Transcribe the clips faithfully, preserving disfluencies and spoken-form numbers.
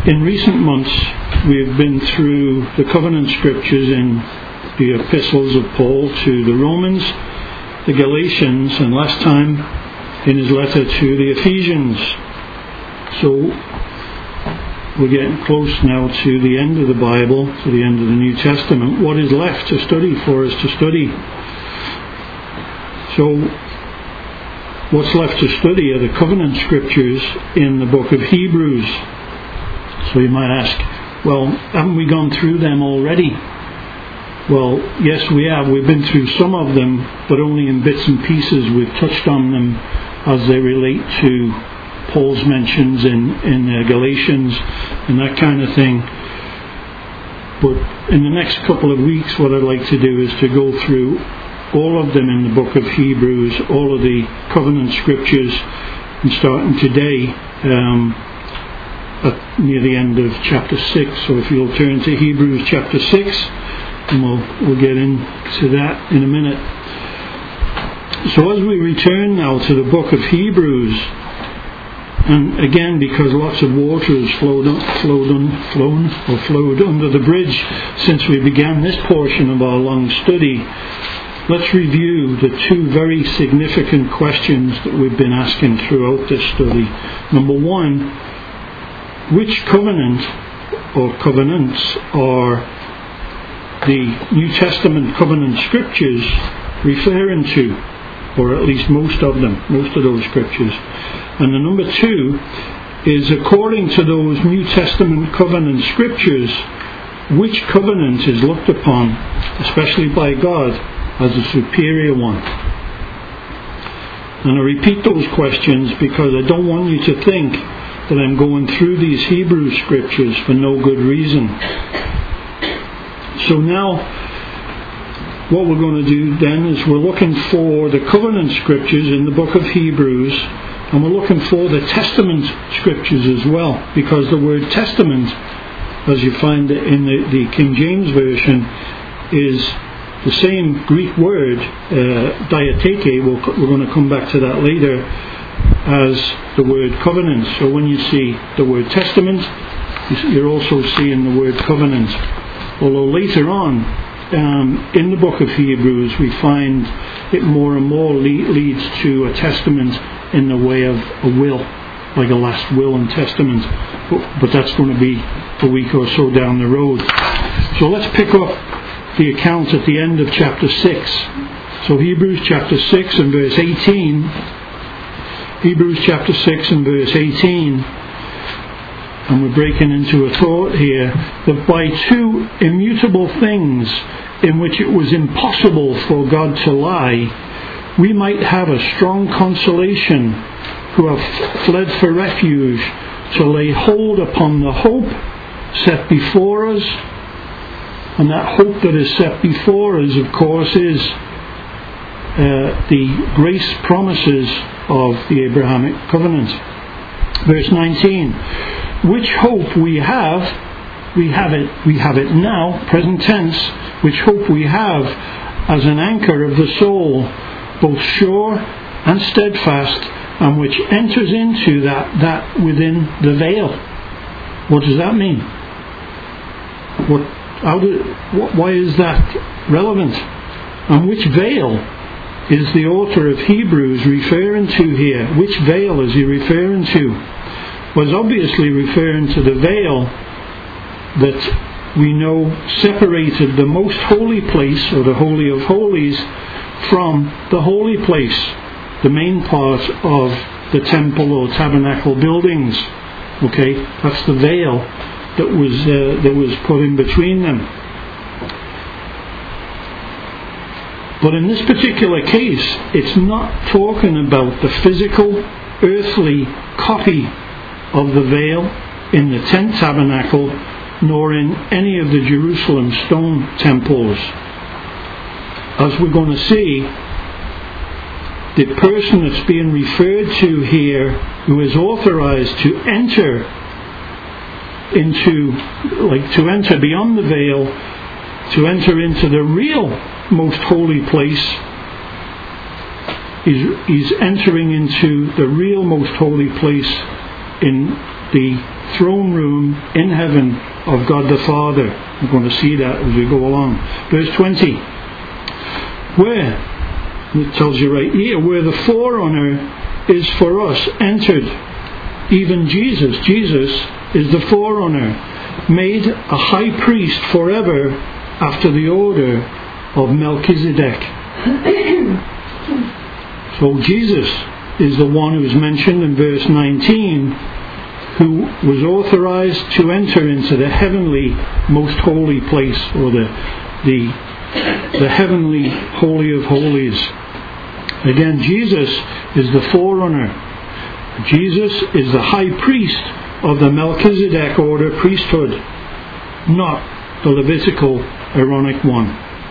In recent months, we've been through the covenant scriptures in the epistles of Paul to the Romans, the Galatians, and last time in his letter to the Ephesians. So we're getting close now to the end of the Bible, to the end of the New Testament. What is left to study for us to study? So what's left to study are the covenant scriptures in the book of Hebrews. So you might ask, well, haven't we gone through them already? Well, yes, we have. We've been through some of them, but only in bits and pieces. We've touched on them as they relate to Paul's mentions in, in uh, Galatians and that kind of thing. But in the next couple of weeks, what I'd like to do is to go through all of them in the book of Hebrews, all of the covenant scriptures, and starting today um, at near the end of chapter six. So if you'll turn to Hebrews chapter six, and we'll, we'll get into that in a minute. So as we return now to the book of Hebrews, and again, because lots of water has flowed, flowed, un, flown or flowed under the bridge since we began this portion of our long study, let's review the two very significant questions that we've been asking throughout this study. Number one, which covenant or covenants are the New Testament covenant scriptures referring to, or at least most of them, most of those scriptures? And the number two is, according to those New Testament covenant scriptures, which covenant is looked upon, especially by God, as a superior one? And I repeat those questions because I don't want you to think that I'm going through these Hebrew scriptures for no good reason. So now, what we're going to do then is we're looking for the covenant scriptures in the book of Hebrews, and we're looking for the Testament scriptures as well, because the word Testament, as you find it in the, the King James Version, is the same Greek word, uh, diatheke, we'll, we're going to come back to that later, as the word covenant. So when you see the word Testament, you're also seeing the word covenant. Although later on, um, in the book of Hebrews, we find it more and more le- leads to a testament in the way of a will, like a last will and testament. But, but that's going to be a week or so down the road. So let's pick up the account at the end of chapter six. So Hebrews chapter six and verse eighteen. Hebrews chapter six and verse eighteen. And we're breaking into a thought here that by two immutable things in which it was impossible for God to lie, we might have a strong consolation who have fled for refuge to lay hold upon the hope set before us. And that hope that is set before us, of course, is uh, the grace promises of the Abrahamic covenant. Verse nineteen. Which hope we have, we have it, we have it now, present tense, which hope we have as an anchor of the soul, both sure and steadfast, and which enters into that, that within the veil. What does that mean? What, how do, what, why is that relevant? And which veil is the author of Hebrews referring to here? Which veil is he referring to? Was obviously referring to the veil that we know separated the most holy place, or the Holy of Holies, from the holy place, the main part of the temple or tabernacle buildings. Okay, that's the veil that was uh, that was put in between them. But in this particular case, it's not talking about the physical, earthly copy of the veil in the tent tabernacle, nor in any of the Jerusalem stone temples. As we're going to see, the person that's being referred to here, who is authorized to enter into, like to enter beyond the veil, to enter into the real most holy place, he's, he's entering into the real most holy place in the throne room in heaven of God the Father. We're going to see that as we go along. Verse twenty. Where, it tells you right here, where the forerunner is for us entered, even Jesus. Jesus is the forerunner, made a high priest forever after the order of Melchizedek. So Jesus is the one who is mentioned in verse nineteen, who was authorized to enter into the heavenly most holy place, or the the the heavenly holy of holies. Again, Jesus is the forerunner. Jesus is the high priest of the Melchizedek order priesthood, not the Levitical Aaronic one.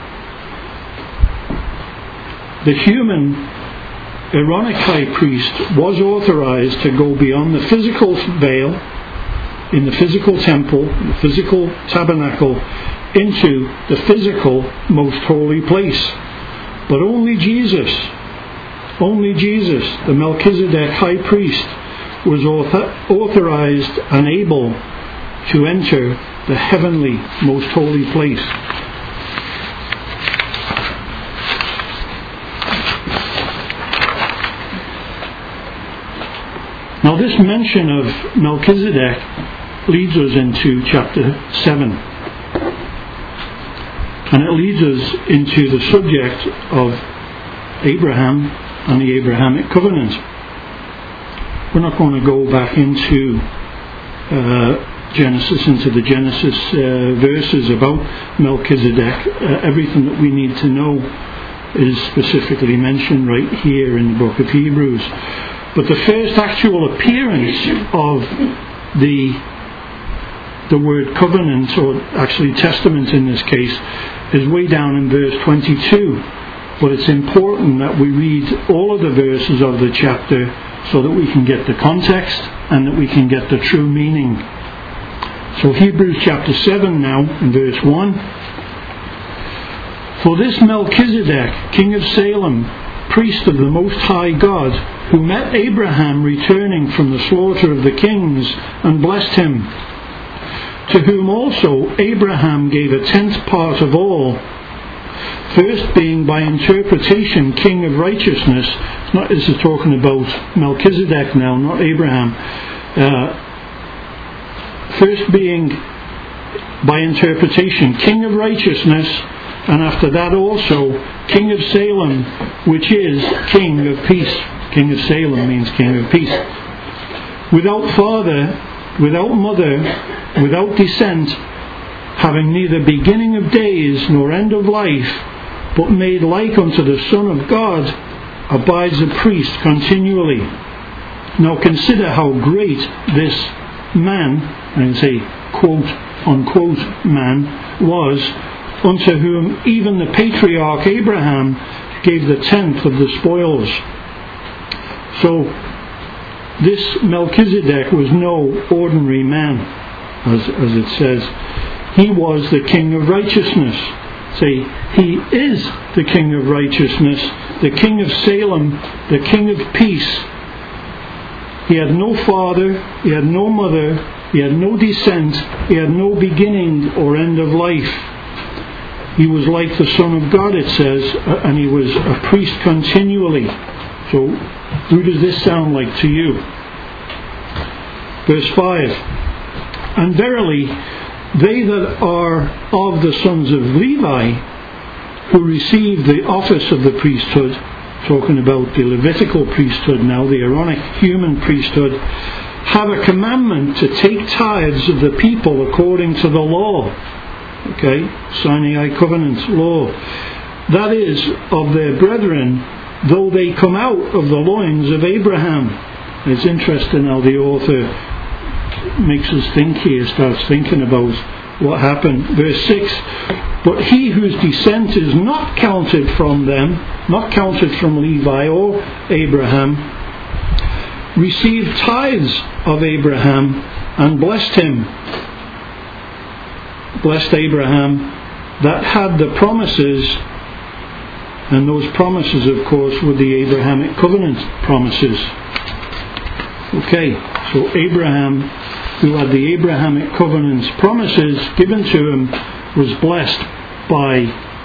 The human Aaronic high priest was authorized to go beyond the physical veil in the physical temple, the physical tabernacle, into the physical most holy place. But only Jesus, only Jesus, the Melchizedek high priest, was author, authorized and able to enter the heavenly most holy place. Now this mention of Melchizedek leads us into chapter seven. And it leads us into the subject of Abraham and the Abrahamic covenant. We're not going to go back into uh, Genesis, into the Genesis uh, verses about Melchizedek. Uh, everything that we need to know is specifically mentioned right here in the book of Hebrews. But the first actual appearance of the the word covenant, or actually testament in this case, is way down in verse twenty-two. But it's important that we read all of the verses of the chapter so that we can get the context and that we can get the true meaning. So Hebrews chapter seven now, in verse one. For this Melchizedek, king of Salem, priest of the Most High God, who met Abraham returning from the slaughter of the kings and blessed him, to whom also Abraham gave a tenth part of all, first being by interpretation king of righteousness. Not, this is talking about Melchizedek now, not Abraham. Uh, first being by interpretation king of righteousness, and after that also king of Salem, which is king of peace. King of Salem means king of peace. Without father, without mother, without descent, having neither beginning of days nor end of life, but made like unto the Son of God, abides a priest continually. Now consider how great this man, I say quote unquote man, was, unto whom even the patriarch Abraham gave the tenth of the spoils. So this Melchizedek was no ordinary man, as, as it says. He was the king of righteousness. Say, he is the king of righteousness, the king of Salem, the king of peace. He had no father, he had no mother, he had no descent, he had no beginning or end of life. He was like the Son of God, it says, and he was a priest continually. So, who does this sound like to you? Verse five. And verily, they that are of the sons of Levi, who receive the office of the priesthood, talking about the Levitical priesthood now, the Aaronic human priesthood, have a commandment to take tithes of the people according to the law. Okay, Sinai covenant law. That is, of their brethren, though they come out of the loins of Abraham. It's interesting how the author makes us think here, starts thinking about what happened. Verse six, but he whose descent is not counted from them, not counted from Levi or Abraham, received tithes of Abraham and blessed him. Blessed Abraham that had the promises, and those promises of course were the Abrahamic covenant promises. Okay. So Abraham, who had the Abrahamic covenant's promises given to him, was blessed by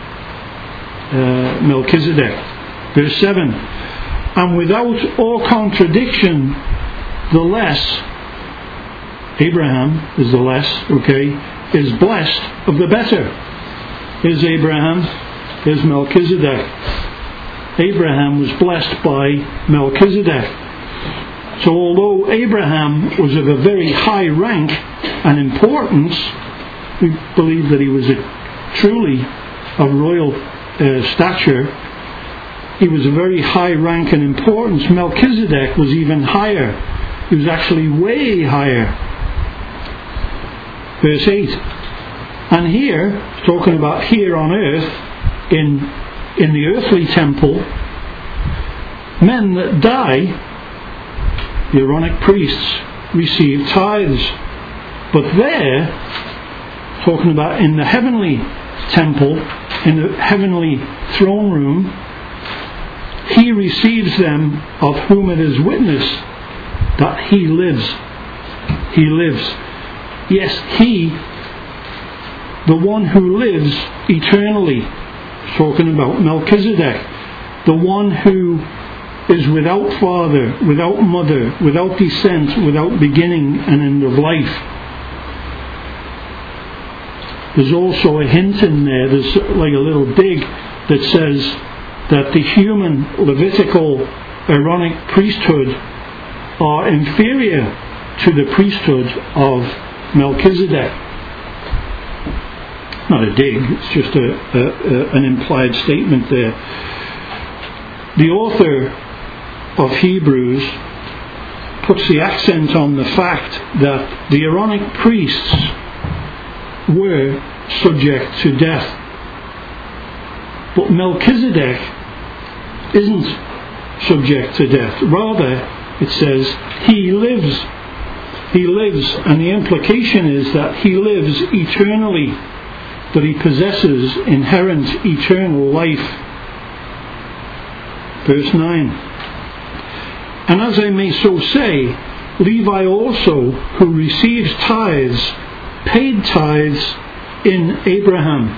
uh, Melchizedek. Verse seven, and without all contradiction, the less, Abraham is the less, okay, is blessed of the better. Here's Abraham, here's Melchizedek. Abraham was blessed by Melchizedek. So although Abraham was of a very high rank and importance, we believe that he was a, truly of royal uh, stature. He was a very high rank and importance. Melchizedek was even higher. He was actually way higher. Verse eight. And here, talking about here on earth, in in the earthly temple, men that die, the Aaronic priests, receive tithes. But there, talking about in the heavenly temple, in the heavenly throne room, he receives them of whom it is witnessed that he lives. He lives. Yes, he, the one who lives eternally, talking about Melchizedek, the one who is without father, without mother, without descent, without beginning and end of life. There's also a hint in there, there's like a little dig that says that the human Levitical Aaronic priesthood are inferior to the priesthood of Melchizedek. Not a dig, it's just a, a, a, an implied statement there. The author of Hebrews puts the accent on the fact that the Aaronic priests were subject to death, but Melchizedek isn't subject to death. Rather, it says he lives. He lives, and the implication is that he lives eternally, that he possesses inherent eternal life. Verse nine. And as I may so say, Levi also, who receives tithes, paid tithes in Abraham.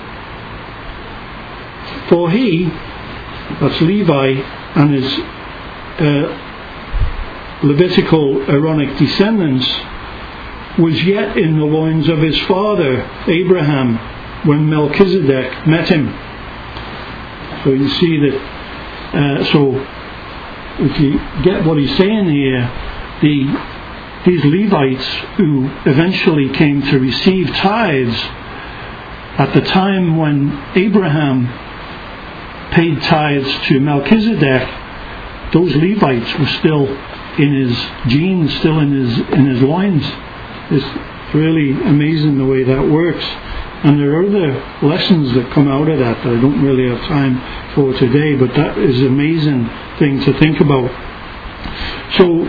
For he, that's Levi and his uh, Levitical Aaronic descendants, was yet in the loins of his father Abraham when Melchizedek met him. So you see that, uh, so if you get what he's saying here, the these Levites who eventually came to receive tithes at the time when Abraham paid tithes to Melchizedek, those Levites were still in his genes, still in his in his loins. It's really amazing the way that works. And there are other lessons that come out of that that I don't really have time for today, but that is an amazing thing to think about. So,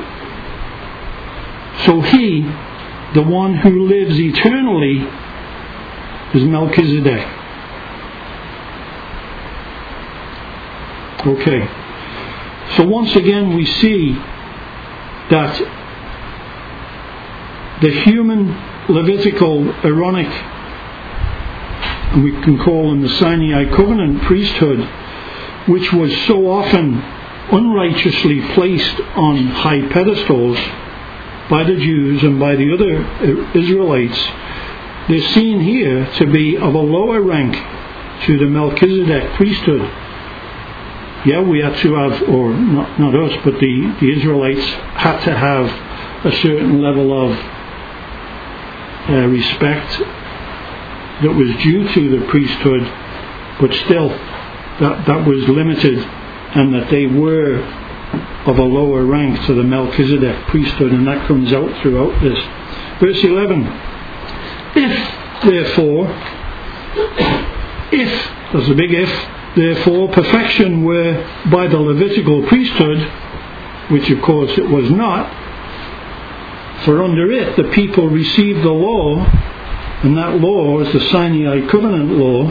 so he, the one who lives eternally, is Melchizedek. Okay. So once again we see that the human Levitical Aaronic, and we can call them the Sinai covenant priesthood, which was so often unrighteously placed on high pedestals by the Jews and by the other Israelites, they're seen here to be of a lower rank to the Melchizedek priesthood. Yeah, we had to have, or not, not us, but the, the Israelites had to have a certain level of uh, respect that was due to the priesthood, but still that, that was limited, and that they were of a lower rank to the Melchizedek priesthood, and that comes out throughout this. Verse eleven. If, therefore, if, there's a big if, therefore, perfection were by the Levitical priesthood, which of course it was not, for under it the people received the law, and that law is the Sinai covenant law,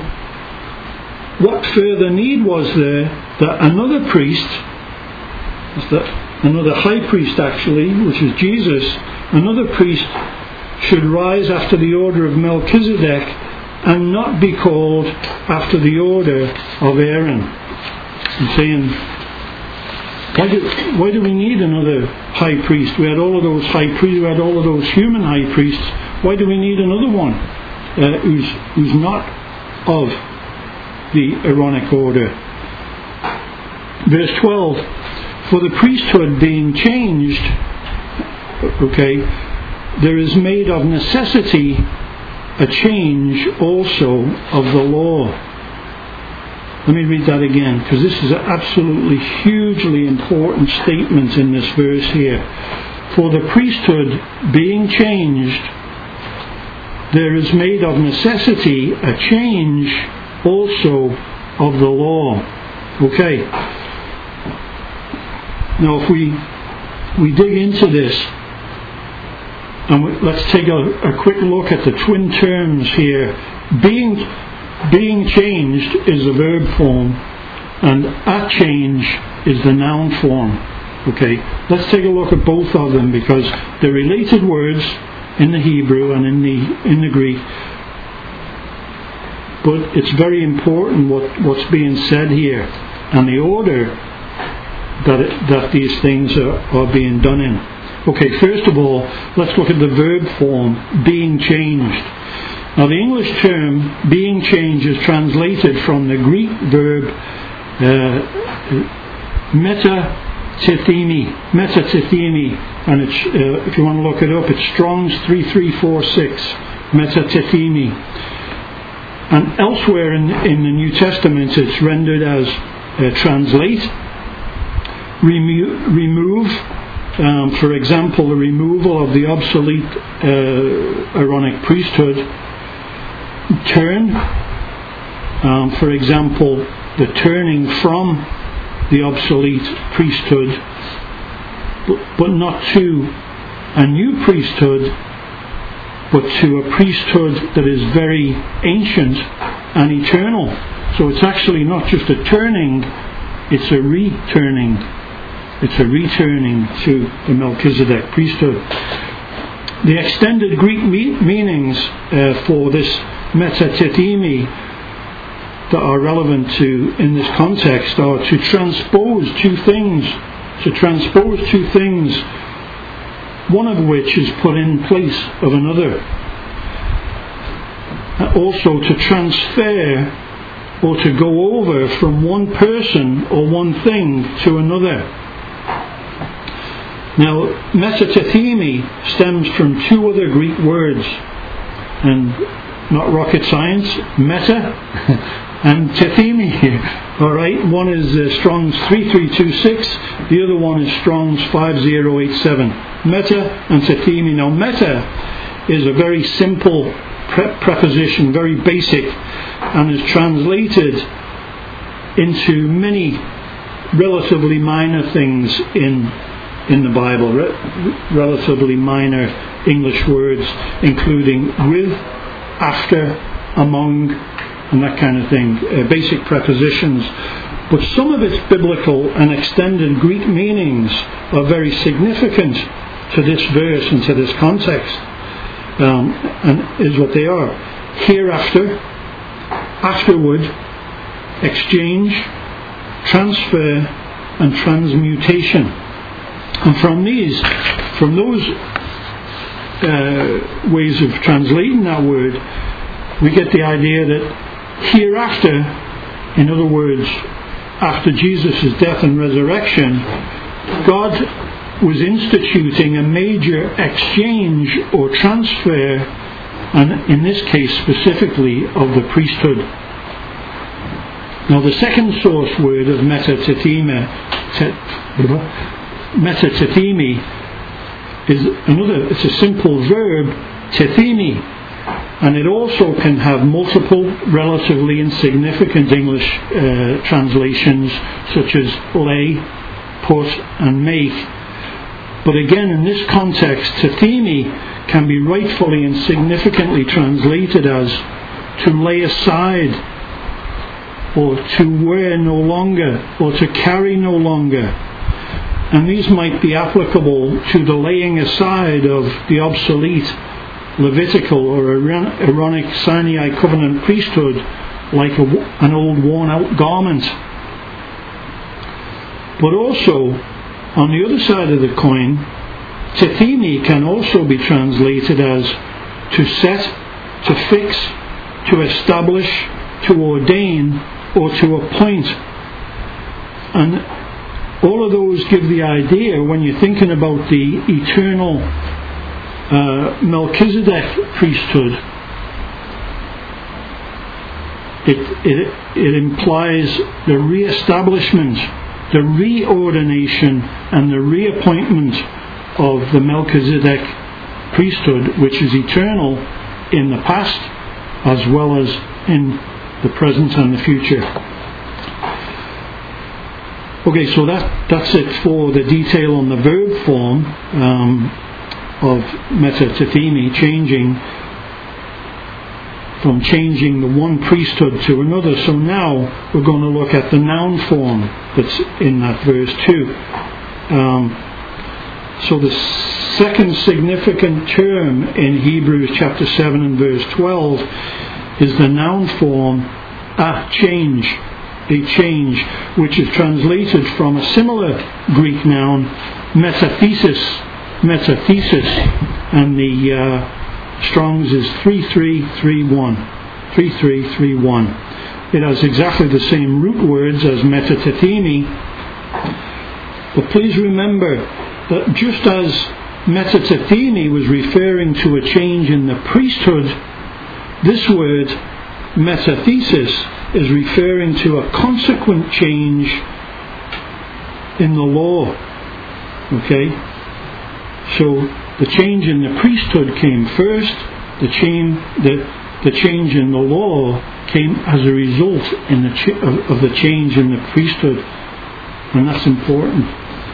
what further need was there that another priest, that another high priest actually, which is Jesus, another priest should rise after the order of Melchizedek and not be called after the order of Aaron. I'm saying, why do, why do we need another high priest? We had all of those high priests, we had all of those human high priests. Why do we need another one uh, who's, who's not of the Aaronic order? Verse twelve, for the priesthood being changed, okay, there is made of necessity a change also of the law. Let me read that again, because this is an absolutely hugely important statement in this verse here. For the priesthood being changed, there is made of necessity a change also of the law. Okay. Now if we we dig into this, and we, let's take a, a quick look at the twin terms here. Being being changed is the verb form, and a change is the noun form. Okay, let's take a look at both of them, because they're related words in the Hebrew and in the in the Greek. But it's very important what, what's being said here, and the order that it, that these things are, are being done in. Okay, first of all, let's look at the verb form, being changed. Now the English term being changed is translated from the Greek verb uh, metatithemi, metatithemi, and it's, uh, if you want to look it up, it's Strong's three three four six, metatithemi. And elsewhere in, in the New Testament it's rendered as uh, translate, remo- remove, um, for example the removal of the obsolete uh, Aaronic priesthood, turn, um, for example the turning from the obsolete priesthood, but, but not to a new priesthood, but to a priesthood that is very ancient and eternal. So it's actually not just a turning, it's a returning. It's a returning to the Melchizedek priesthood. The extended Greek me- meanings uh, for this metatithemi that are relevant to in this context are to transpose two things, to transpose two things, one of which is put in place of another. Also to transfer or to go over from one person or one thing to another. Now, metatithemi stems from two other Greek words, and not rocket science, meta and tithemi. All right, one is uh, Strong's three three two six, the other one is Strong's five zero eight seven. Meta and tithemi. Now, meta is a very simple pre- preposition, very basic, and is translated into many relatively minor things in in the Bible, re- relatively minor English words, including with, after, among, and that kind of thing, uh, basic prepositions. But some of its biblical and extended Greek meanings are very significant to this verse and to this context, um, and is what they are: hereafter, afterward, exchange, transfer, and transmutation. And from these, from those uh, ways of translating that word, we get the idea that hereafter, in other words, after Jesus' death and resurrection, God was instituting a major exchange or transfer, and in this case specifically of the priesthood. Now the second source word of metatithemi, metatithemi is another, it's a simple verb, tithemi, and it also can have multiple relatively insignificant English uh, translations such as lay, put and make. But again, in this context, tithemi can be rightfully and significantly translated as to lay aside, or to wear no longer, or to carry no longer. And these might be applicable to the laying aside of the obsolete Levitical or Aaronic Sinai covenant priesthood like a, an old worn-out garment. But also, on the other side of the coin, tethemi can also be translated as to set, to fix, to establish, to ordain, or to appoint. And all of those give the idea, when you're thinking about the eternal uh, Melchizedek priesthood, it, it, it implies the re-establishment, the reordination, and the reappointment of the Melchizedek priesthood, which is eternal in the past as well as in the present and the future. Okay, so that, that's it for the detail on the verb form um, of metatethemi, changing from changing the one priesthood to another. So now we're going to look at the noun form that's in that verse too. Um, so the second significant term in Hebrews chapter seven and verse twelve is the noun form a change, a change, which is translated from a similar Greek noun, metathesis, metathesis, and the uh, Strong's is three three three one, three three three one. It has exactly the same root words as metatethemi, but please remember that just as metatethemi was referring to a change in the priesthood, this word metathesis is referring to a consequent change in the law. Okay? So the change in the priesthood came first, the change, the, the change in the law came as a result in the ch- of, of the change in the priesthood. And that's important.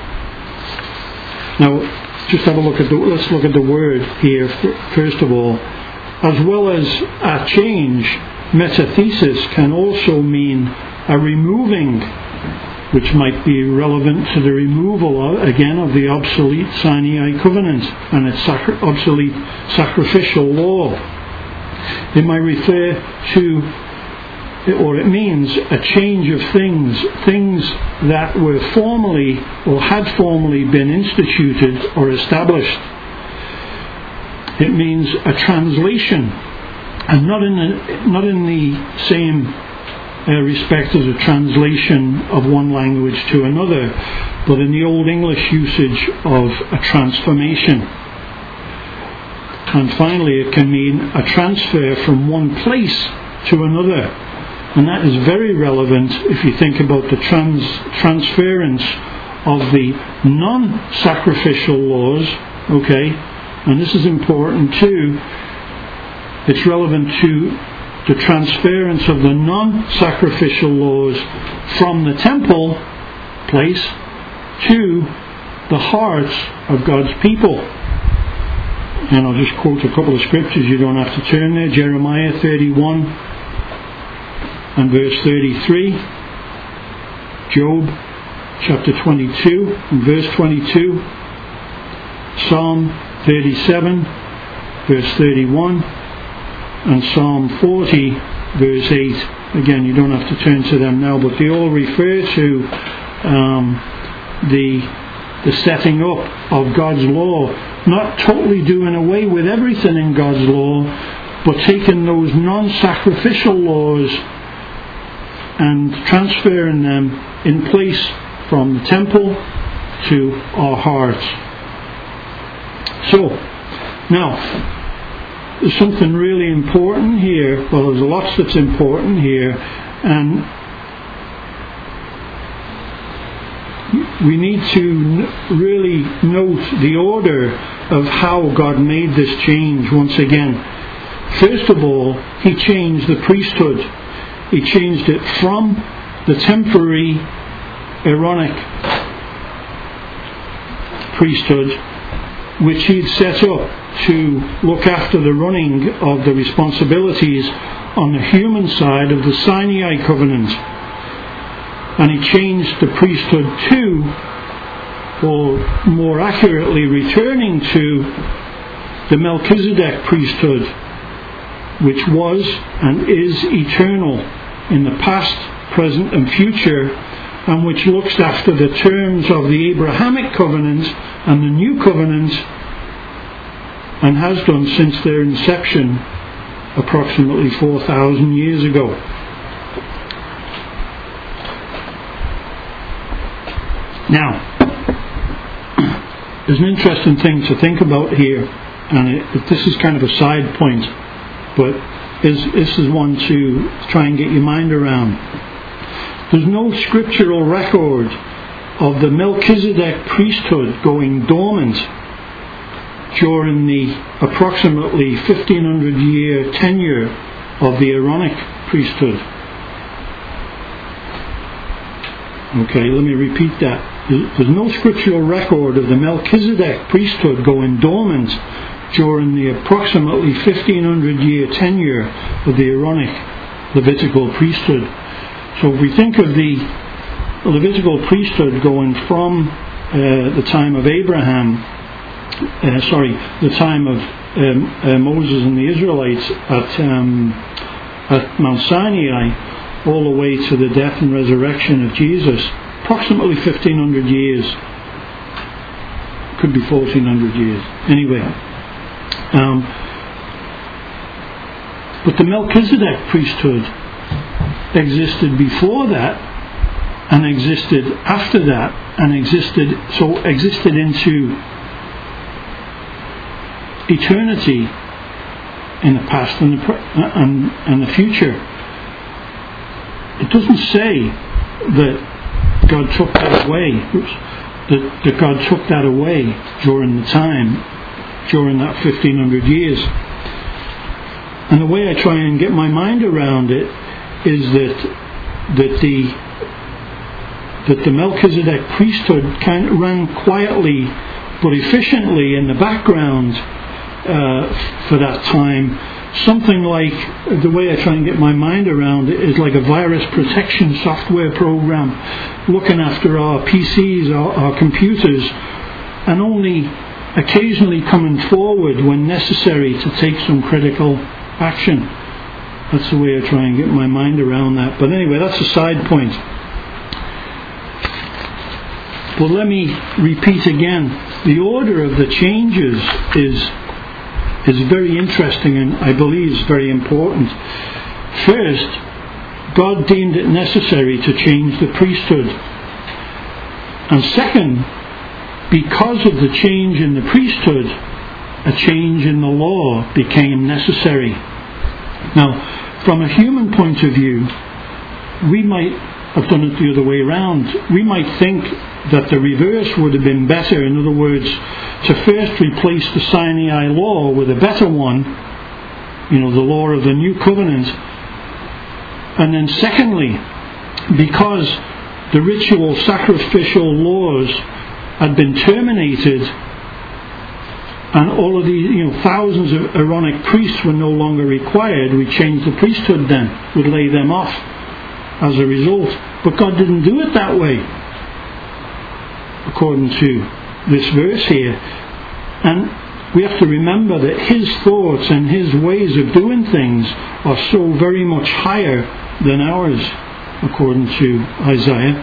Now, just have a look at the, let's look at the word here first of all. As well as a change, metathesis can also mean a removing, which might be relevant to the removal, again, of the obsolete Sinai covenant and its sacri- obsolete sacrificial law. It might refer to, or it means a change of things, things that were formerly or had formerly been instituted or established. It means a translation, and not in the, not in the same uh, respect as a translation of one language to another, but in the Old English usage of a transformation. And finally, it can mean a transfer from one place to another, and that is very relevant if you think about the trans, transference of the non-sacrificial laws. Okay. And this is important too. It's relevant to the transference of the non-sacrificial laws from the temple place to the hearts of God's people. And I'll just quote a couple of scriptures, you don't have to turn there. Jeremiah thirty-one and verse thirty-three. Job chapter twenty-two and verse twenty-two. Psalm thirty-seven verse thirty-one, and Psalm forty verse eight. Again, you don't have to turn to them now, but they all refer to um, the the setting up of God's law, not totally doing away with everything in God's law, but taking those non-sacrificial laws and transferring them in place from the temple to our hearts. So, now, there's something really important here. Well, there's lots that's important here, and we need to really note the order of how God made this change once again. First of all, He changed the priesthood. He changed it from the temporary Aaronic priesthood, which He'd set up to look after the running of the responsibilities on the human side of the Sinai covenant. And He changed the priesthood to or more accurately, returning to the Melchizedek priesthood, which was and is eternal in the past, present and future, and which looks after the terms of the Abrahamic covenant and the new covenant, and has done since their inception approximately four thousand years ago. Now, there's an interesting thing to think about here, and it, this is kind of a side point, but is, this is one to try and get your mind around. There's no scriptural record of the Melchizedek priesthood going dormant during the approximately fifteen hundred year tenure of the Aaronic priesthood. Okay, let me repeat that. There's no scriptural record of the Melchizedek priesthood going dormant during the approximately fifteen hundred year tenure of the Aaronic Levitical priesthood. So if we think of the Levitical priesthood going from uh, the time of Abraham, uh, sorry, the time of um, uh, Moses and the Israelites at, um, at Mount Sinai, all the way to the death and resurrection of Jesus, approximately fifteen hundred years, could be fourteen hundred years. Anyway, um, but the Melchizedek priesthood existed before that, and existed after that, and existed so existed into eternity in the past and the pre- and, and the future. It doesn't say that God took that away. Oops, that, that God took that away during the time, during that fifteen hundred years. And the way I try and get my mind around it is that that the that the Melchizedek priesthood kind of ran quietly but efficiently in the background uh, for that time. Something like, the way I try and get my mind around it is like a virus protection software program looking after our P Cs, our, our computers, and only occasionally coming forward when necessary to take some critical action. That's the way I try and get my mind around that. But anyway, that's a side point. But let me repeat again. The order of the changes is is very interesting, and I believe is very important. First, God deemed it necessary to change the priesthood. And second, because of the change in the priesthood, a change in the law became necessary. Now, from a human point of view, we might have done it the other way around. We might think that the reverse would have been better. In other words, to first replace the Sinai law with a better one, you know, the law of the new covenant, and then secondly, because the ritual sacrificial laws had been terminated, and all of these, you know, thousands of Aaronic priests were no longer required, we changed the priesthood then, would lay them off as a result. But God didn't do it that way, according to this verse here. And we have to remember that His thoughts and His ways of doing things are so very much higher than ours, according to Isaiah.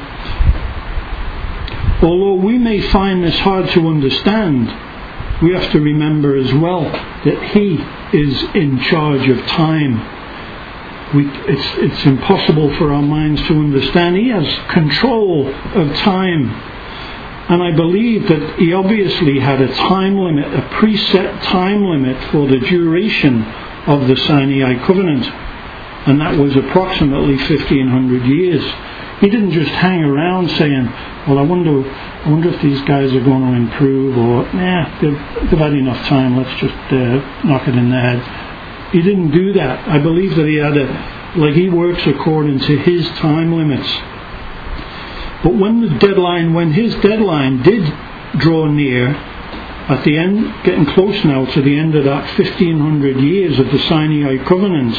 Although we may find this hard to understand, we have to remember as well that He is in charge of time. We, it's, it's impossible for our minds to understand. He has control of time. And I believe that He obviously had a time limit, a preset time limit for the duration of the Sinai covenant. And that was approximately fifteen hundred years. He didn't just hang around saying, well, I wonder I wonder if these guys are going to improve, or, nah, they've, they've had enough time, let's just uh, knock it in the head. He didn't do that. I believe that He had a, like He works according to His time limits. But when the deadline, when His deadline did draw near, at the end, getting close now to the end of that fifteen hundred years of the Sinai covenant,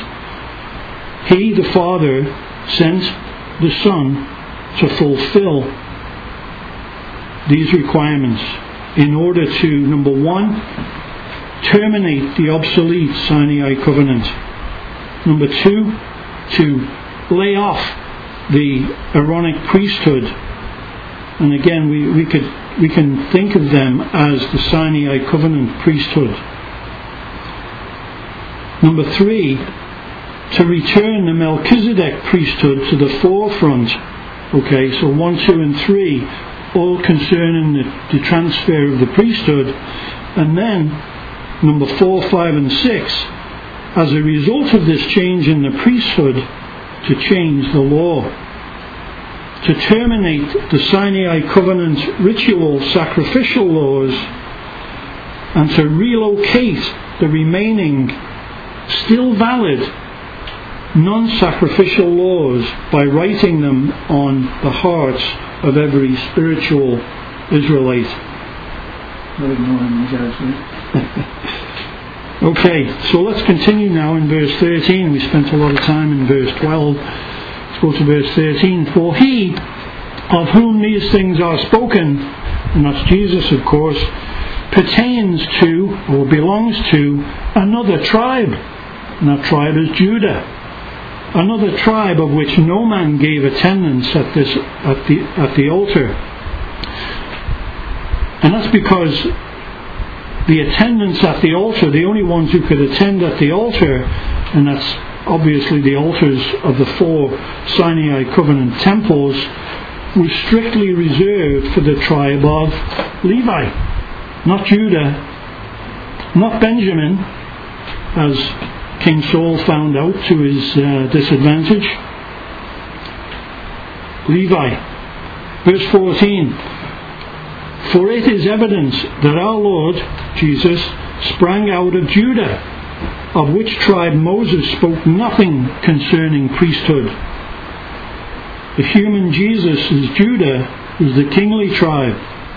He, the Father, sent the Son to fulfill these requirements in order to, number one, terminate the obsolete Sinai covenant. Number two, to lay off the Aaronic priesthood. And again, we, we could we can think of them as the Sinai covenant priesthood. Number three, to return the Melchizedek priesthood to the forefront. Okay, so one, two, and three, all concerning the, the transfer of the priesthood. And then, number four, five, and six, as a result of this change in the priesthood, to change the law. To terminate the Sinai covenant ritual sacrificial laws, and to relocate the remaining, still valid, non-sacrificial laws by writing them on the hearts of every spiritual Israelite. Okay, so let's continue now in verse thirteen. We spent a lot of time in verse twelve. Let's go to verse thirteen. For he of whom these things are spoken, and that's Jesus of course, pertains to or belongs to another tribe, and that tribe is Judah. Another tribe of which no man gave attendance at this at the at the altar. And that's because the attendance at the altar, the only ones who could attend at the altar, and that's obviously the altars of the four Sinai covenant temples, was strictly reserved for the tribe of Levi, not Judah, not Benjamin, as King Saul found out to his uh, disadvantage. Levi. Verse fourteen. For it is evident that our Lord, Jesus, sprang out of Judah, of which tribe Moses spoke nothing concerning priesthood. The human Jesus is Judah, is the kingly tribe.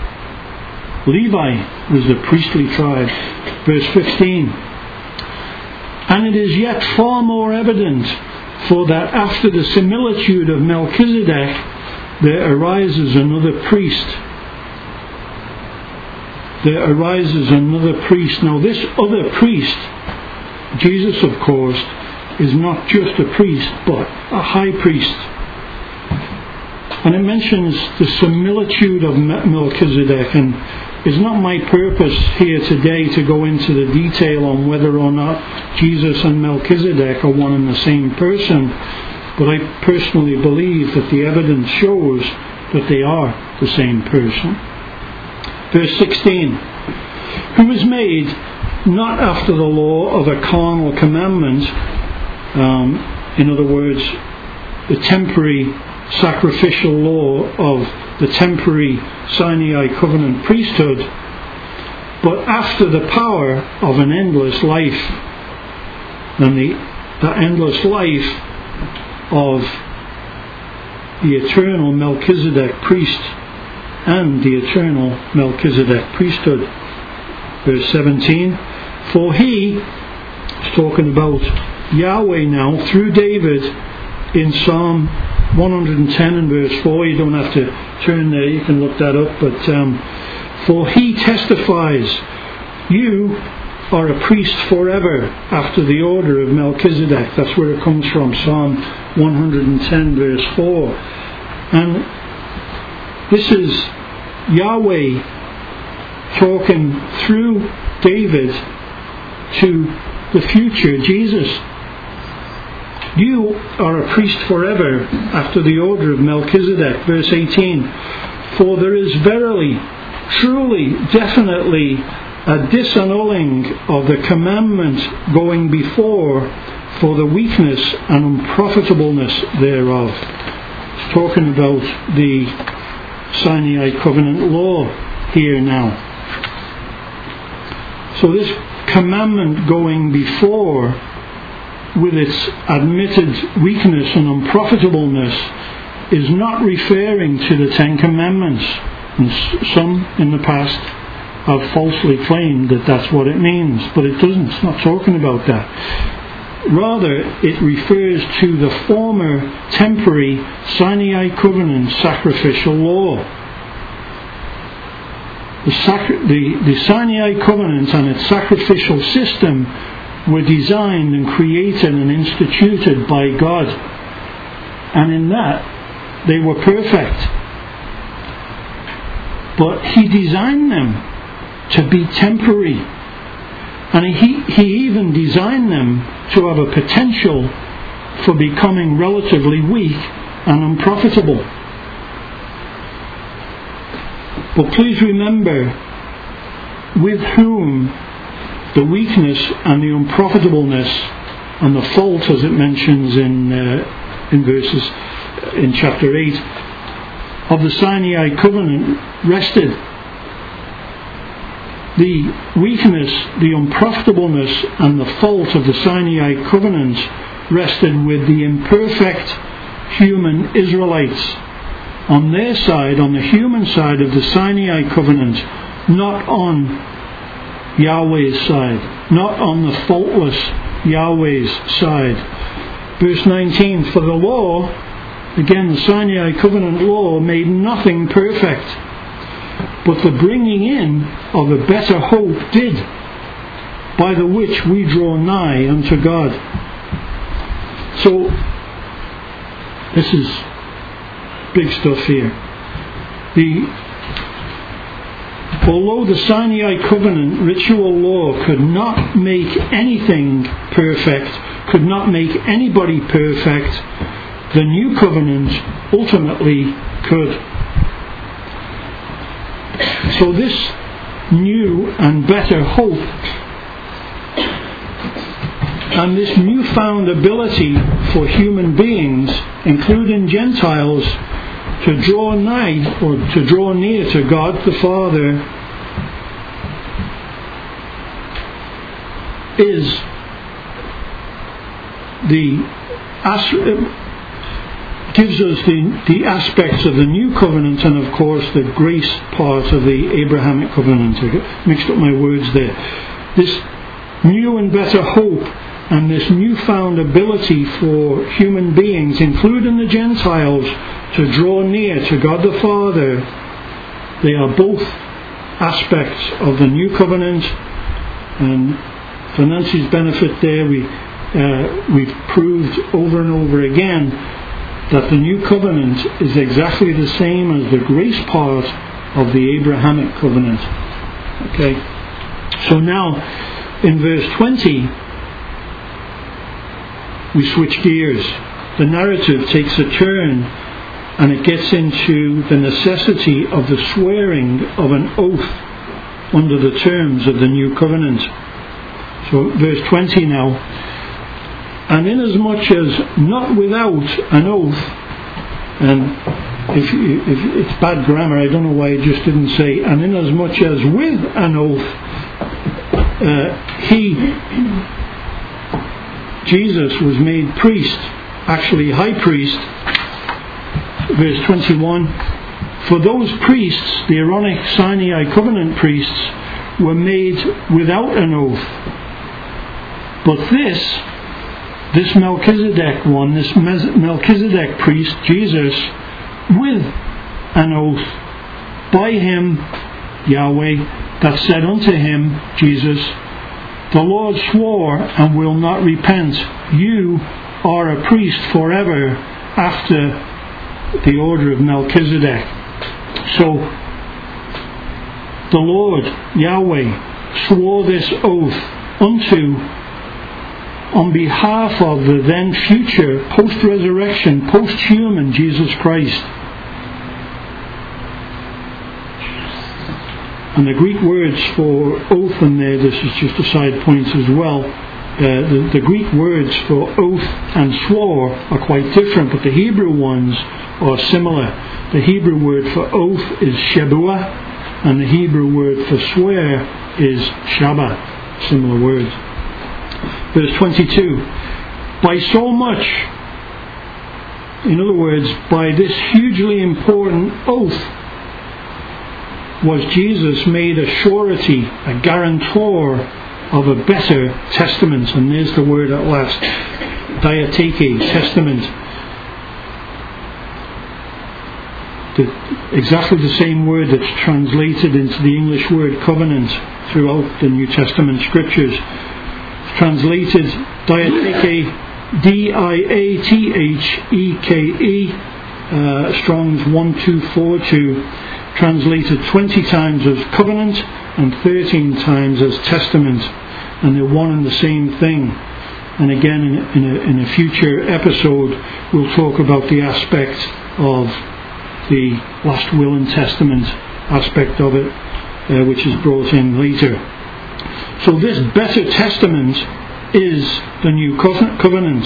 Levi was the priestly tribe. Verse fifteen. And it is yet far more evident, for that after the similitude of Melchizedek, there arises another priest. There arises another priest. Now this other priest, Jesus of course, is not just a priest, but a high priest. And it mentions the similitude of Melchizedek, and it's not my purpose here today to go into the detail on whether or not Jesus and Melchizedek are one and the same person, but I personally believe that the evidence shows that they are the same person. Verse sixteen. Who is made not after the law of a carnal commandment, um, in other words, the temporary sacrificial law of the temporary Sinai covenant priesthood, but after the power of an endless life, and the, the endless life of the eternal Melchizedek priest and the eternal Melchizedek priesthood. Verse seventeen. For he is talking about Yahweh now through David in Psalm one hundred ten and verse four. You don't have to turn there, you can look that up. But um, for he testifies, you are a priest forever after the order of Melchizedek. That's where it comes from, Psalm one hundred ten verse four. And this is Yahweh talking through David to the future Jesus. You are a priest forever after the order of Melchizedek. Verse eighteen. For there is verily, truly, definitely a disannulling of the commandment going before for the weakness and unprofitableness thereof. It's talking about the Sinai covenant law here now. So this commandment going before, with its admitted weakness and unprofitableness, is not referring to the Ten Commandments. And some in the past have falsely claimed that that's what it means, but it doesn't. It's not talking about that. Rather, it refers to the former temporary Sinai covenant sacrificial law. The, sacri- the, the Sinai covenant and its sacrificial system were designed and created and instituted by God, and in that they were perfect. But He designed them to be temporary, and he, he even designed them to have a potential for becoming relatively weak and unprofitable. But please remember with whom the weakness and the unprofitableness and the fault, as it mentions in uh, in verses in chapter eight of the Sinai covenant, rested. The weakness, the unprofitableness and the fault of the Sinai covenant rested with the imperfect human Israelites on their side, on the human side of the Sinai covenant, not on Yahweh's side, not on the faultless Yahweh's side. Verse nineteen, for the law, again the Sinai covenant law, made nothing perfect, but the bringing in of a better hope did, by the which we draw nigh unto God. So, this is big stuff here. The Although the Sinai covenant ritual law could not make anything perfect, could not make anybody perfect, the new covenant ultimately could. So this new and better hope and this newfound ability for human beings, including Gentiles, to draw nigh or to draw near to God the Father is the gives us the, the aspects of the new covenant and of course the grace part of the Abrahamic covenant. I mixed up my words there. This new and better hope and this newfound ability for human beings, including the Gentiles, to draw near to God the Father, they are both aspects of the new covenant. And for Nancy's benefit there, we, uh, we've proved over and over again that the new covenant is exactly the same as the grace part of the Abrahamic covenant. Okay, so now in verse twenty we switch gears. The narrative takes a turn and it gets into the necessity of the swearing of an oath under the terms of the new covenant. So verse twenty now, and inasmuch as not without an oath, and if, if it's bad grammar, I don't know why it just didn't say, and inasmuch as with an oath, uh, he, Jesus, was made priest, actually high priest. Verse twenty-one, for those priests, the Aaronic Sinai covenant priests, were made without an oath. But this, this Melchizedek one, this Melchizedek priest, Jesus, with an oath by him, Yahweh, that said unto him, Jesus, the Lord swore and will not repent, you are a priest forever after the order of Melchizedek. So the Lord, Yahweh, swore this oath unto, on behalf of the then future, post-resurrection, post-human Jesus Christ. And the Greek words for oath in there, this is just a side point as well, uh, the, the Greek words for oath and swore are quite different, but the Hebrew ones are similar. The Hebrew word for oath is shebuah, and the Hebrew word for swear is shabbat. Similar words. Verse twenty-two, by so much, in other words, by this hugely important oath, was Jesus made a surety, a guarantor of a better testament. And there's the word at last, diatheke, testament. the, exactly the same word that's translated into the English word covenant throughout the New Testament scriptures. Translated diatheke, D I A T H E K E, uh, Strong's one two four two, translated twenty times as covenant and thirteen times as testament, and they're one and the same thing. And again, in, in, a, in a future episode, we'll talk about the aspect of the last will and testament aspect of it, uh, which is brought in later. So this better testament is the new covenant.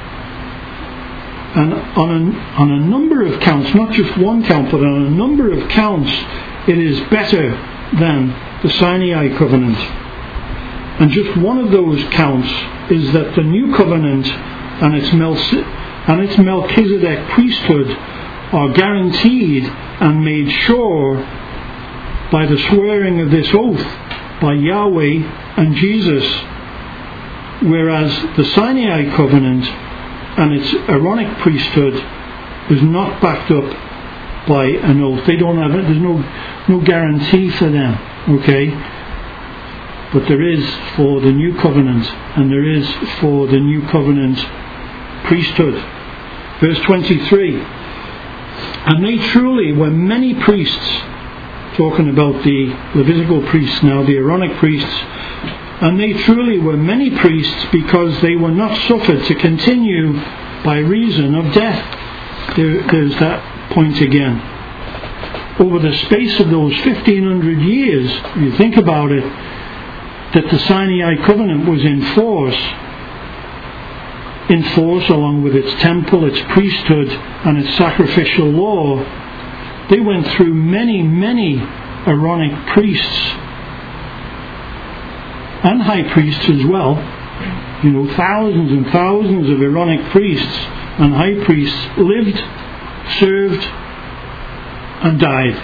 And on a, on a number of counts, not just one count, but on a number of counts, it is better than the Sinai covenant. And just one of those counts is that the new covenant and its, Mel- and its Melchizedek priesthood are guaranteed and made sure by the swearing of this oath by Yahweh and Jesus, whereas the Sinai covenant and its Aaronic priesthood is not backed up by an oath. They don't have it. There's no no guarantee for them. Okay, but there is for the new covenant, and there is for the new covenant priesthood. Verse twenty-three. And they truly were many priests, talking about the Levitical priests now, the Aaronic priests, and they truly were many priests because they were not suffered to continue by reason of death. There, there's that point again. Over the space of those fifteen hundred years, if you think about it, that the Sinai covenant was in force, in force along with its temple, its priesthood, and its sacrificial law, they went through many, many Aaronic priests and high priests as well. You know, thousands and thousands of Aaronic priests and high priests lived, served, and died.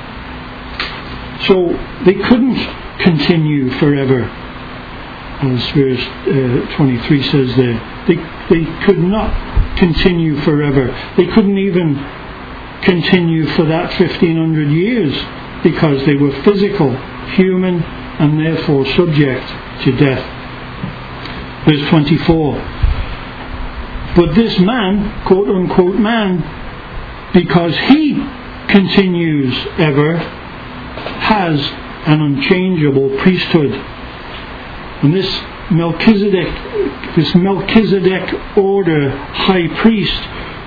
So they couldn't continue forever, as verse uh, twenty-three says there. They, they could not continue forever. They couldn't even continue for that fifteen hundred years because they were physical, human, and therefore subject to death. Verse twenty-four. But this man, quote unquote man, because he continues ever, has an unchangeable priesthood. And this Melchizedek, this Melchizedek order high priest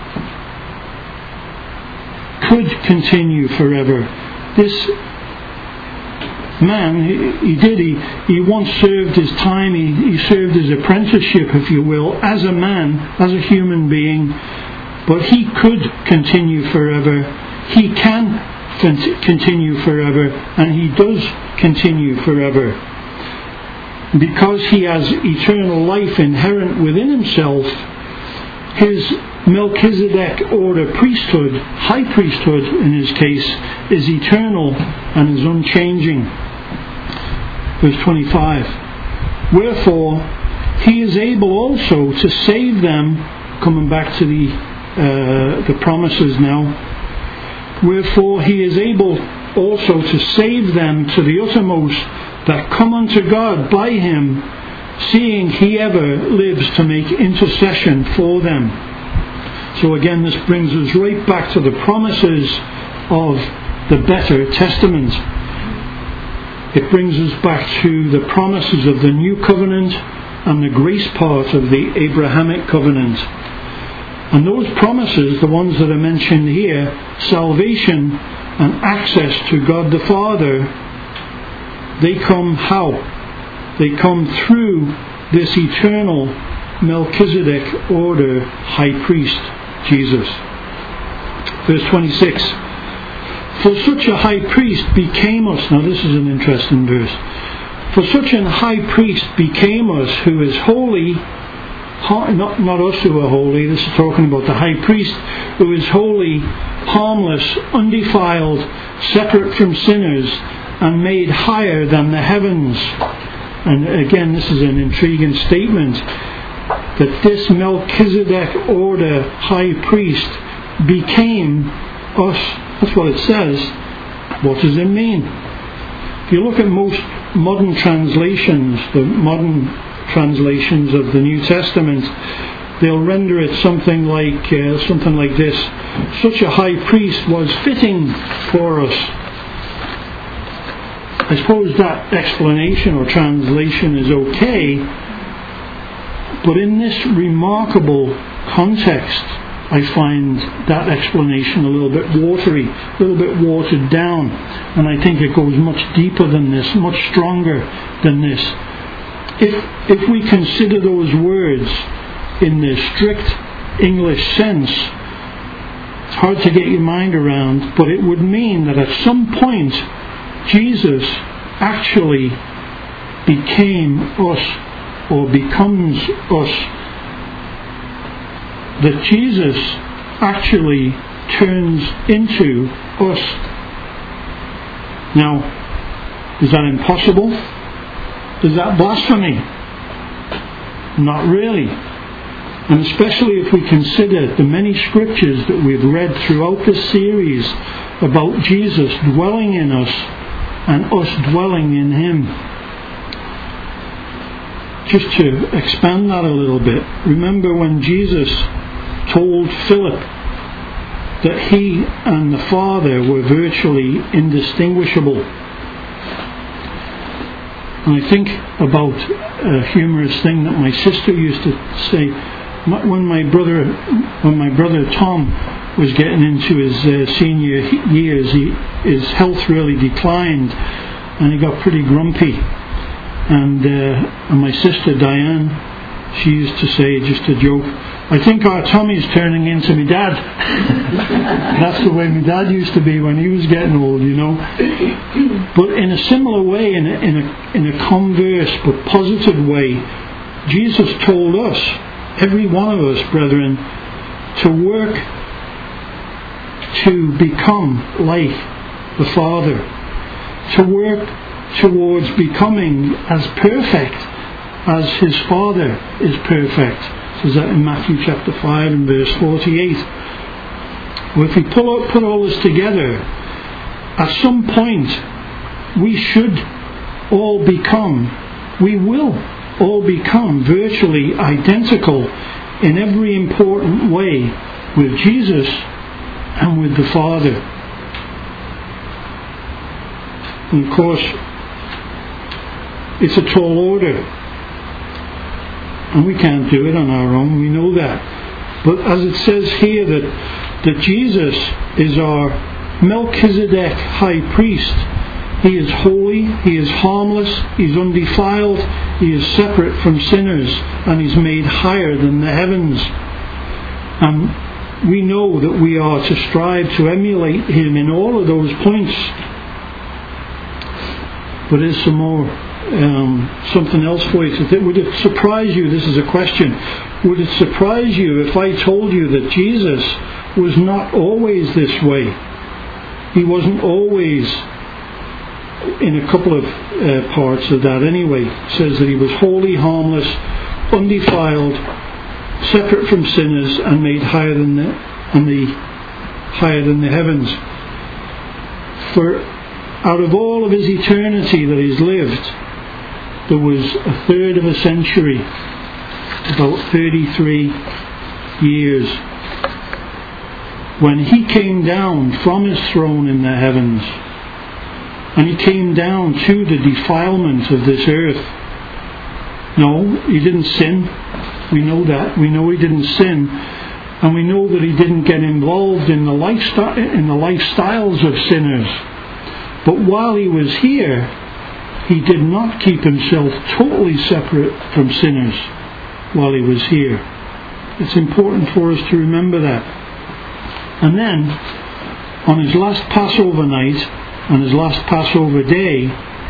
could continue forever. This man, he, he did, he, he once served his time, he, he served his apprenticeship, if you will, as a man, as a human being, but he could continue forever. He can continue forever, and he does continue forever. Because he has eternal life inherent within himself, his Melchizedek order priesthood, high priesthood in his case, is eternal and is unchanging. Verse twenty-five. Wherefore he is able also to save them, coming back to the uh, the promises now. Wherefore he is able also to save them to the uttermost that come unto God by him, seeing he ever lives to make intercession for them. So again, this brings us right back to the promises of the better testament. It brings us back to the promises of the new covenant and the grace part of the Abrahamic covenant. And those promises, the ones that are mentioned here, salvation and access to God the Father, they come how? They come through this eternal Melchizedek order high priest, Jesus. Verse twenty-six. For such a high priest became us. Now this is an interesting verse. For such an high priest became us, who is holy, not, not us who are holy, this is talking about the high priest, who is holy, harmless, undefiled, separate from sinners, and made higher than the heavens. And again, this is an intriguing statement, that this Melchizedek order high priest became us That's what it says. What does it mean? If you look at most modern translations, the modern translations of the New Testament, they'll render it something like uh, something like this: such a high priest was fitting for us. I suppose that explanation or translation is okay, but in this remarkable context, I find that explanation a little bit watery, a little bit watered down, and I think it goes much deeper than this, much stronger than this. If if we consider those words in the strict English sense, it's hard to get your mind around, but it would mean that at some point Jesus actually became us, or becomes us. That Jesus actually turns into us. Now, is that impossible? Is that blasphemy? Not really. And especially if we consider the many scriptures that we've read throughout this series about Jesus dwelling in us and us dwelling in Him. Just to expand that a little bit, remember when Jesus told Philip that he and the Father were virtually indistinguishable. And I think about a humorous thing that my sister used to say when my brother, when my brother Tom was getting into his uh, senior years. He, his health really declined, and he got pretty grumpy. And, uh, and my sister Diane, she used to say, just a joke, "I think our Tommy's turning into me dad." That's the way my dad used to be when he was getting old, you know. But in a similar way, in a, in a, in a converse but positive way, Jesus told us, every one of us, brethren, to work to become like the Father, to work towards becoming as perfect as His Father is perfect. It says that in Matthew chapter five and verse forty-eight. Well, if we pull up, put all this together, at some point we should all become, we will all become virtually identical in every important way with Jesus and with the Father. And of course, it's a tall order, and we can't do it on our own, we know that. But as it says here that, that Jesus is our Melchizedek high priest, He is holy, He is harmless, He's undefiled, He is separate from sinners, and He's made higher than the heavens. And we know that we are to strive to emulate Him in all of those points. But there's some more, um, something else for you. Would it surprise you, this is a question, would it surprise you if I told you that Jesus was not always this way? He wasn't always, in a couple of uh, parts of that anyway, it says that He was holy, harmless, undefiled, separate from sinners, and made higher than the, and the higher than the heavens. For out of all of His eternity that He's lived, there was a third of a century, about thirty-three years, when He came down from His throne in the heavens, and He came down to the defilement of this earth. No, He didn't sin. We know that. We know He didn't sin. And we know that He didn't get involved in the lifestyle, in the lifestyles of sinners. But while He was here, He did not keep Himself totally separate from sinners while He was here. It's important for us to remember that. And then, on His last Passover night, on His last Passover day,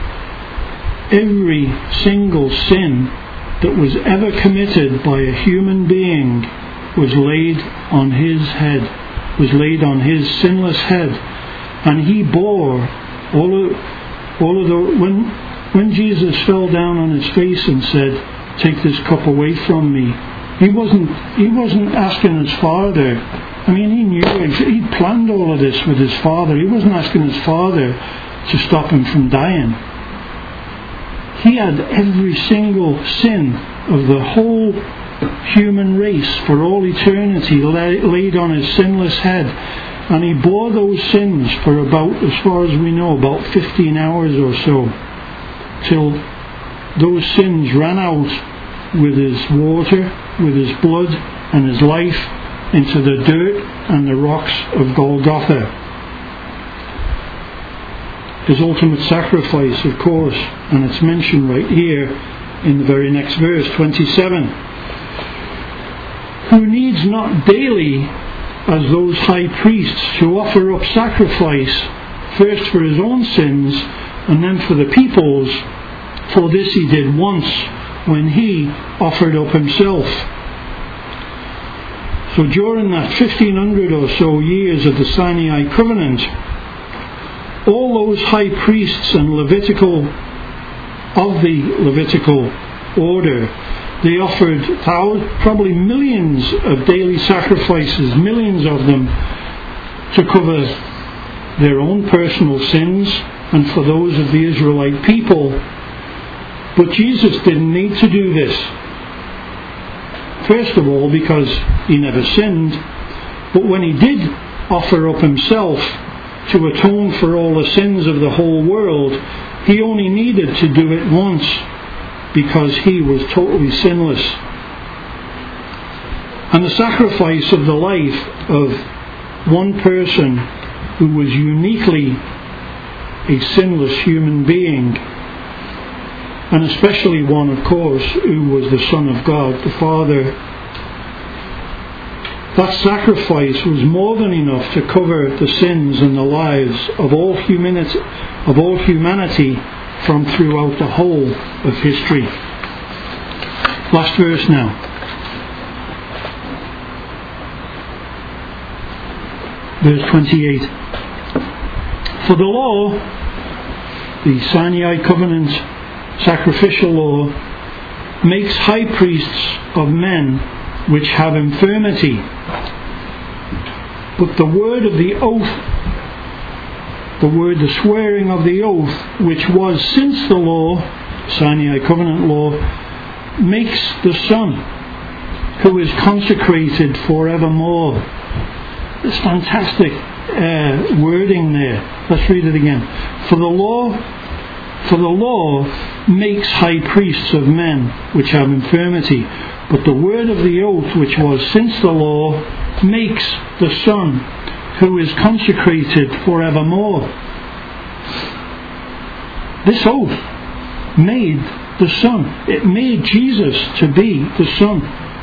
every single sin that was ever committed by a human being was laid on His head, was laid on His sinless head, and He bore all of, all of the, when, when Jesus fell down on His face and said, "Take this cup away from me," He wasn't, he wasn't asking His Father. I mean, He knew know, he'd planned all of this with his Father. He wasn't asking his Father to stop him from dying. He had every single sin of the whole human race for all eternity laid on his sinless head, and he bore those sins for about, as far as we know, about fifteen hours or so, till those sins ran out with his water, with his blood and his life into the dirt and the rocks of Golgotha. His ultimate sacrifice, of course, and it's mentioned right here in the very next verse, twenty-seven. Who needs not daily, as those high priests, to offer up sacrifice, first for his own sins and then for the people's, for this he did once when he offered up himself. So during that fifteen hundred or so years of the Sinai covenant, all those high priests and Levitical, of the Levitical order, they offered thousands, probably millions of daily sacrifices, millions of them, to cover their own personal sins and for those of the Israelite people. But Jesus didn't need to do this. First of all, because he never sinned, but when he did offer up himself to atone for all the sins of the whole world, he only needed to do it once, because he was totally sinless. And the sacrifice of the life of one person who was uniquely a sinless human being, and especially one, of course, who was the Son of God, the Father, that sacrifice was more than enough to cover the sins and the lives of all humanity, of all humanity from throughout the whole of history. Last verse now. Verse twenty-eight. For the law, the Sinai covenant sacrificial law, makes high priests of men which have infirmity. But the word of the oath, the word, the swearing of the oath, which was since the law, Sinai covenant law, makes the Son, who is consecrated forevermore. This fantastic uh, wording there. Let's read it again. For the law, for the law makes high priests of men which have infirmity, but the word of the oath, which was since the law, makes the Son, who is consecrated forevermore. This oath made the Son. It made Jesus to be the Son.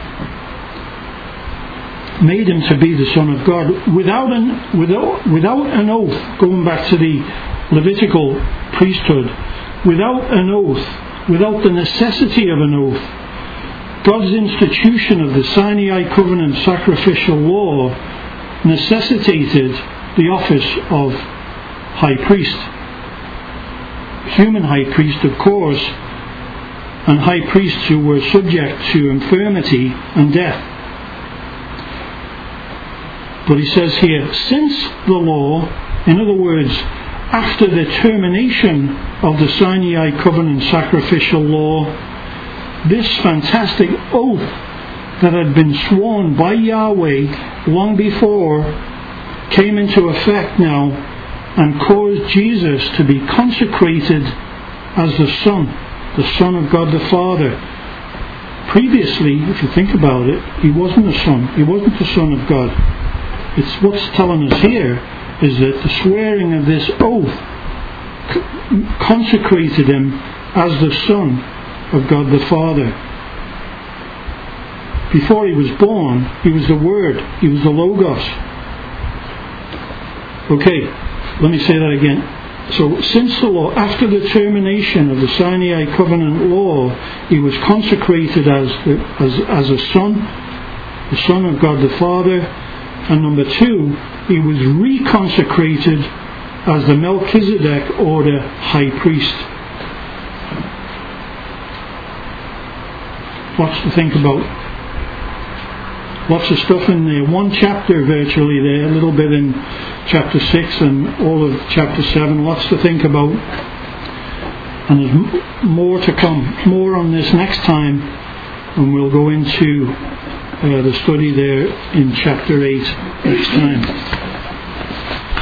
Made him to be the Son of God. Without an, without, without an oath, going back to the Levitical priesthood, without an oath, without the necessity of an oath, God's institution of the Sinai covenant sacrificial law necessitated the office of high priest. Human high priest, of course, and high priests who were subject to infirmity and death. But he says here, since the law, in other words, after the termination of the Sinai covenant sacrificial law, this fantastic oath that had been sworn by Yahweh long before came into effect now and caused Jesus to be consecrated as the Son, the Son of God the Father. Previously, if you think about it, he wasn't a Son. He wasn't the Son of God. It's what's telling us here is that the swearing of this oath consecrated him as the Son of God the Father. Before he was born, he was the Word, he was the Logos. Okay, let me say that again. So, since the law, after the termination of the Sinai covenant law, he was consecrated as the, as, as a Son, the Son of God the Father, and number two, he was reconsecrated as the Melchizedek order high priest. Lots to think about. lots of stuff in there. One chapter virtually there, a little bit in chapter six and all of chapter seven. Lots to think about. And there's m- more to come. More on this next time. And we'll go into uh, the study there in chapter eight next time.